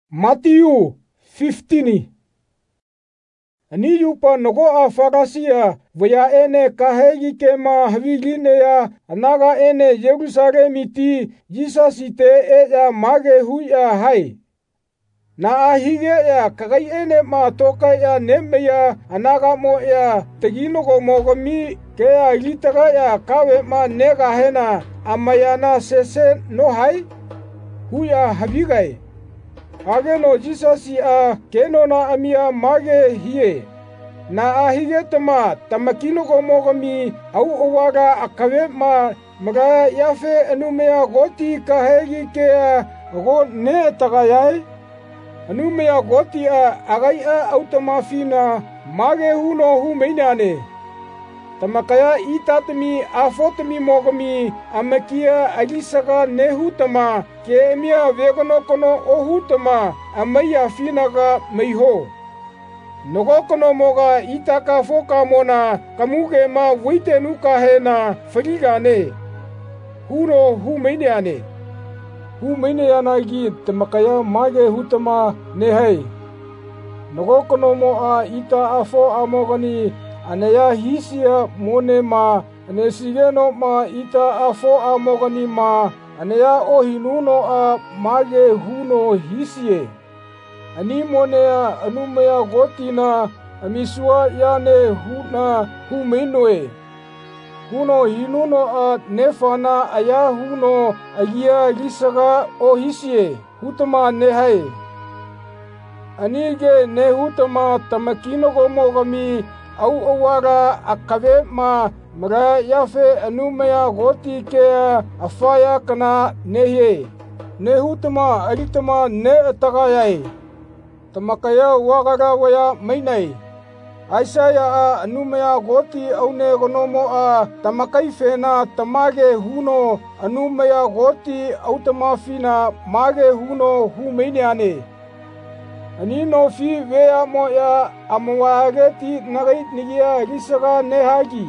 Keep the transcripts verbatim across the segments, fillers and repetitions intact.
Matiyu fifteen. Ani yupa nogo a farasia vaya ene kahegi kema haviline ya anaga ene Yerusalemiti jisasite e ya mage huya hai. Na ahige ya kagai ene ma toka ya neme ya anaga mo ya teginogo mogami ke ya litara ya kawe ma nega hena amayana sese no hai huya havigai. Ageno jisasi a kenona amia mage hie. Na ahige tama tamakino ko mogami au owaga akawe ma maga yafe anumea goti kahegi ke a go ne tagayai. Anumea goti a agai a automafina mage huno hu meinane. Tamakaya itatami afotami mogami amakia agisaga nehutama ke emia vegono kono ohutama amaya finaga meiho. Nogo kono moga itaka foka mona kamuge ma wite nuka hena farigane. Huro hu meineane. Hu meineana gi tamakaya mage hutama nehei. Nogo kono mo a ita afo amogani anaya hisia mone ma ane sigeno ma ita afo a mogani ma anaya ohinuno a mage huno hisie. Ani monea anumea gotina amisua yane huna humeinoe. Huno hinuno a nefana aya huno agia lisaga o hisie hutama nehai. Anige ne hutama tamakino go mogami au awara akawe ma maga yafe anumea goti ke afaya kana nehe. Nehutama aritama ne atagayai. Tamakaya wagara waya mainai. Aisaya a anumea goti au ne gonomo a tamakai fena tamage huno anumea goti au tamafina mage huno hu meineane. Ani no fi vea mo ya amawageti nagait nigia risaga nehagi.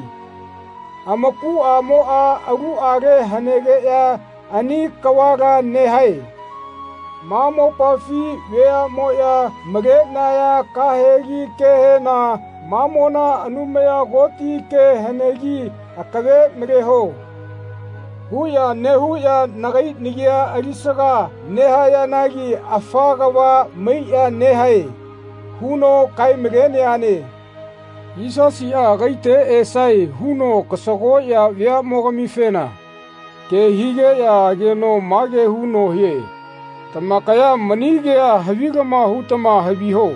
Amaku amo a agu are hanege ya ani kawaga nehai. Mamo pafi vea mo ya magena ya kahegi kehena mamona anumea goti ke hanegi akawe mereho. Huya nehuya nagait nigia arisaga nehaya nagi afagawa meiya nehai. Huno kai megeneane. Isasi a gaite esai huno kasago ya vea mogami fena. Ke hige ya geno mage huno hie. Tamakaya manige ya havigama hutama haviho.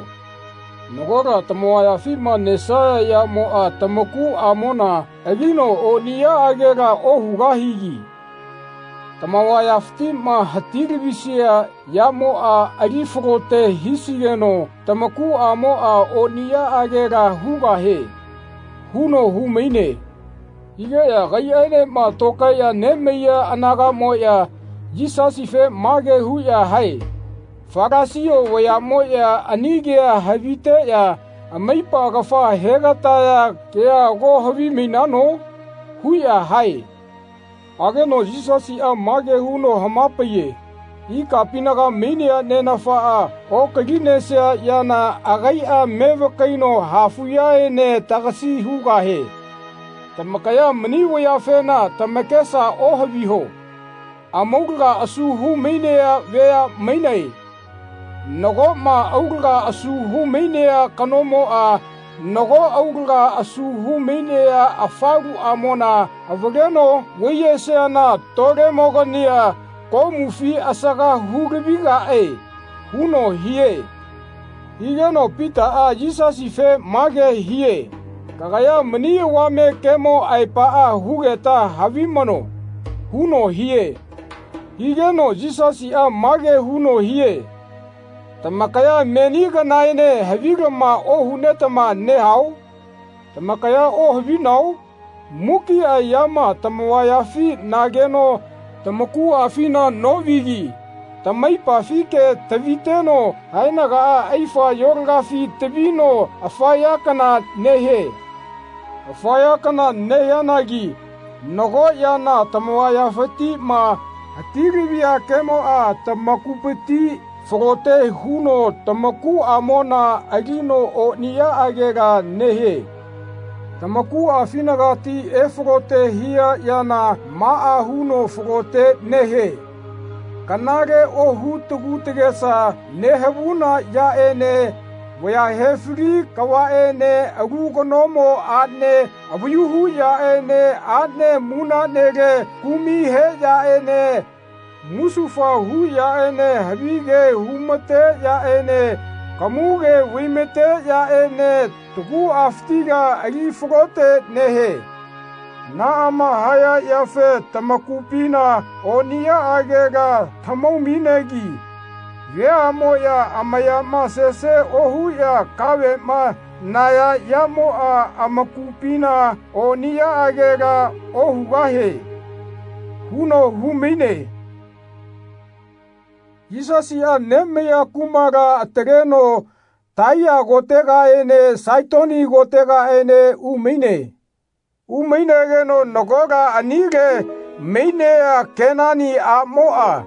Nogora tamoaya fima nesaya ya mo a tamaku amona agino o niya agera o hugahigi. Tamawaya ftima hatiribisia ya mo a arifogote hisigeno tamaku amo a o niya agera hugahe. Huno humeine. Hige ya gaiane ma toka ya nemeya anaga mo ya jisasife mage huya hai. Farasio waya mo ya anigea havite ya amaipa gafa hegata ya kea go havi minano huya hai. Ageno jisasi a mage huno hamapaye. Ika pinaga meinia nenafa a o kaginesea yana agai a mevakaino hafuya ne tagasi hugahe. Tamakaya mani waya fena tamakesa o haviho. Amauga asu hu meinea vea meinai. Nogo ma auga asu hu meinea kanomo a nogo auga asu hu meinea afagu amona avageno weye seana tore mogania ko mufi asaga hugebiga e huno hie. Higeno pita a jisasi fe mage hie. Kagaya mani wame kemo aipa a hugeta havimano huno hie. Higeno jisasi a mage huno hie. Tamakaya meniga naine haviga ma o hunetama nehau. Tamakaya o havinau. Muki a yama tamawaya fi nageno tamaku afina novigi. Tamaipa fike taviteno hainaga a aifa yorga fi tabino afayakana nehe. Afayakana nehanagi. Nogo yana tamawaya fati ma hatiribia kemo a tamakupati fogote huno tamaku amona agino o nia agega nehe. Tamaku afinagati e fogote hia yana maa huno fogote nehe. Kanage o hutugutegesa nehabuna ya ene waya hefri kawa ene agugonomo adne abuyuhu ya ene adne muna nege kumi he ya ene musufa hu ya ene habige humate ya ene kamuge wimete ya ene tugu aftiga agi fogote nehe. Naama haya yafe tamakupina onia agega tamauminegi. Vea moya amaya masese ohu ya kawe ma naya yamoa amakupina onia agega ohu gahe. Huno humine. Yisasia nemeya kumaga atereno taya gotega ene saitoni gotega ene umine. Uminegeno nogoga anige meinea kenani a moa.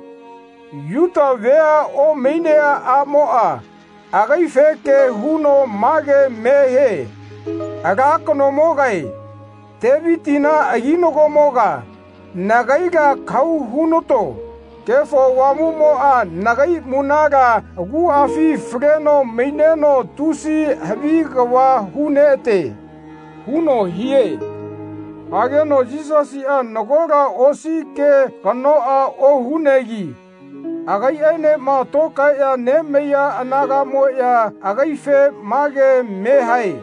Yuta vea o meinea a moa. Agaifeke huno mage mehe. Agakono mogai. Tevitina aginogo moga. Nagaiga kau hunoto. Kefo wamu moa nagai munaga gu afi freno meineno tusi habigawa hunete. Huno hie. Ageno jisasi a nogoga osi ke kanoa o hunegi. Agai ene ma toka ya ne meya anaga mo ya agai fe mage mehai.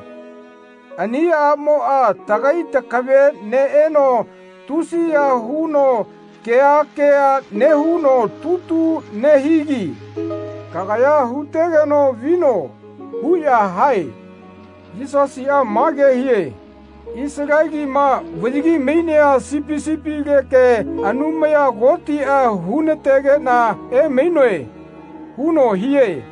Ani a mo a tagai takabe ne eno tusi ya huno kea kea ne huno tutu ne higi. Kagaya hutegeno vino huya hai. Jisasi a mage hie. Israeli ma wajigi meinea sipi sipi leke anumaya goti a hunetege na e meinoe. Huno hie.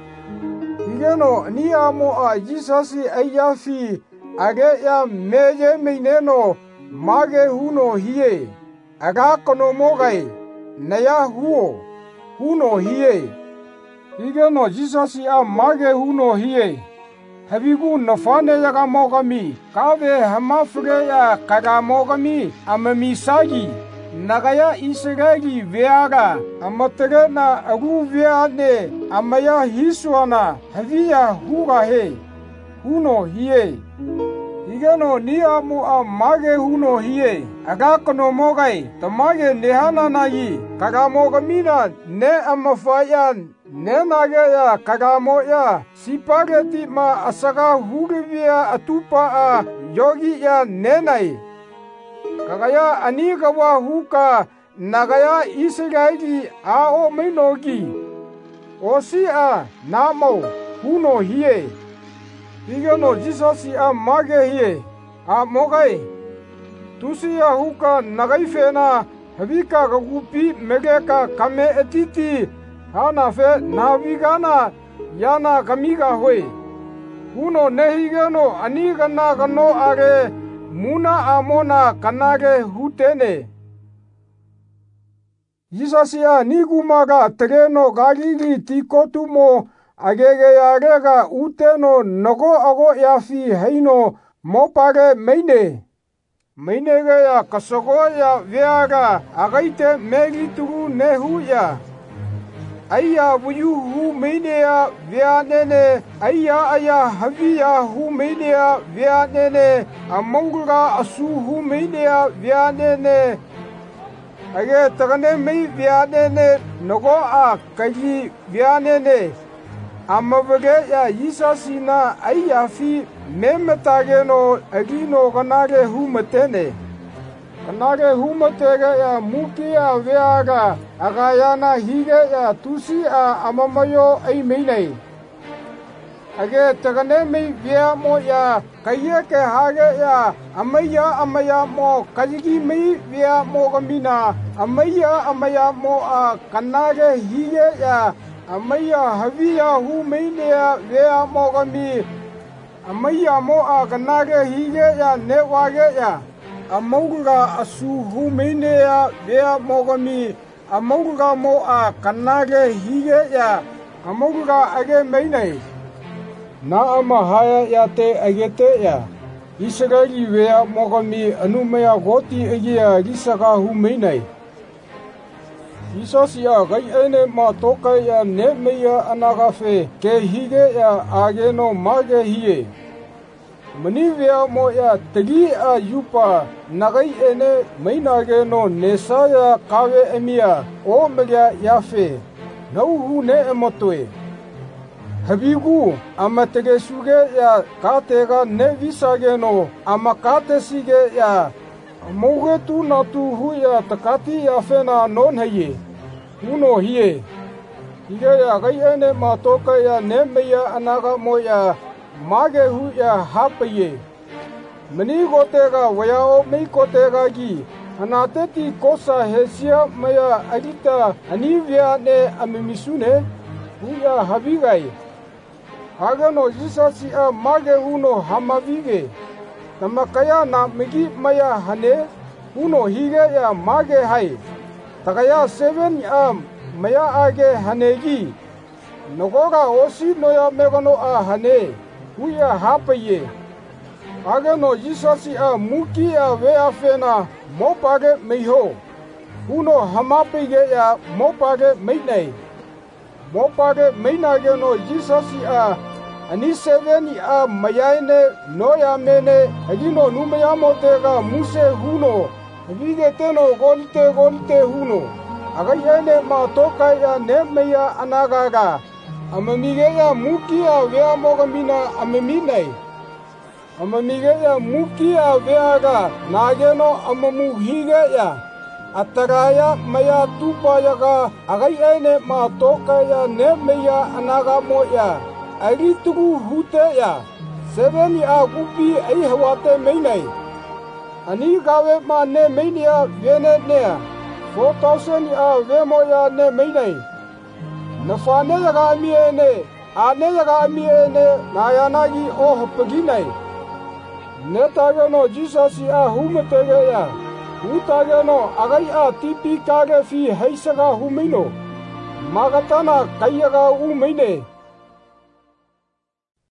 Higeno ni amo a jisasi ayafi age ya meye meineno mage huno hie. Aga kono mogai naya huo. Huno hie. Higeno jisasi a mage huno hie. Habigu nafane yaga mogami kawe hamafre ya kaga mogami amamisagi nagaya isiregi veaga amatere na agu veane amaya hiswana havia huga he huno hie. Igeno ni amu a mage huno hie agakono mogai tamage nehana nagi kaga mogamina ne amafayan nenage ya kagamo ya sipageti ma asaga hugivia atupa a yogi ya nenai. Kagaya anigawa huka nagaya Israeli a o meinogi. Osi a namo huno hie. Igeno jisasi a mage hie a mogai. Tusi a huka nagai fena habika gagupi megeka kame etiti. Hana fe navigana yana kamiga hoi. Huno nehigeno anigana gano are muna amona kanage hutene. Yisasia nigumaga tereno galigi tikotumo agege agega uteno nogo ago yafi heino mopage meine. Meinege ya kasogo ya veaga agaite megitugu nehuya. Aya wuyu hu meinea vianene aya aya havia hu meinea vianene amongura asu hu meinea vianene age tagane mei vianene nogo a kaji vianene amavage ya yisasina aya fi memetageno agino ganage hu matene. Kanage humatege ya muki ya veaga agayana hige ya tusi a amamayo ay meinay. Age tagane mei via mo ya kaye ke hage ya amaya amaya mo kajigi mei via mo gamina amaya amaya mo a kanage hige ya amaya havia hu meine ya via mo gami amaya mo a kanage hige ya newage ya. Amauga asu hu meinea vea mogami amauga mo a kanage hige ya Amoga age mainai. Na ama haya ya te agete ya. Israeli wea mogami anumaya goti egia risaka hu mainai. Jesus ya gai ene ma toka ya ne meya anagafe ke hige ya ageno mage hie. Mani wea mo ya tegi a yupa nagai ene mainageno nesa ya kawe emia o melia yafe. Nau hu ne emotwe. Habigu ama tege suge ya katega ne visageno ama kate sige ya moge tu na tu hu ya takati ya fena non haye. Uno hie. Hige ya gai ene ma toka ya ne meya anaga mo ya mage hu ya hapaye. Mani gotega wayao mei kotega gi. Anateti kosa hesia maya agita anivya ne amimisune huya habigai. Agano jisasi a mage uno hamavige. Tamakaya na migi maya hane uno hige ya mage hai. Takaya seven a maya age hanegi. Nogoga osi noya megano a hane huya hapaye. Agano jisasi a muki a wea fena mopage meiho. Uno hamapige ya mopage meinai. Mopage meinage no jisasi a ani seveni a mayaine noya mene agino numaya motega muse huno. Vige teno golite golite huno. Agayane ma toka ya ne meya anagaga. Amamige ya muki a wea mogamina amaminai. Amamige ya muki a weaga nageno amamu hige ya. Ataraya maya tupa yaga agayane ma toka ya ne meya anaga moya. Aritugu hute ya. Seveni a gupi ai hawate mainai. Ani gawe ma ne meinia vene nea. Four thousand a wemoya ne mainai. Nafane yaga amiene. Ane yaga amiene nayanagi o hapaginai. Netageno Jesus a humetege ya. Utageno agai a tipi kage fi heisaga humino. Magatana kayaga umeine.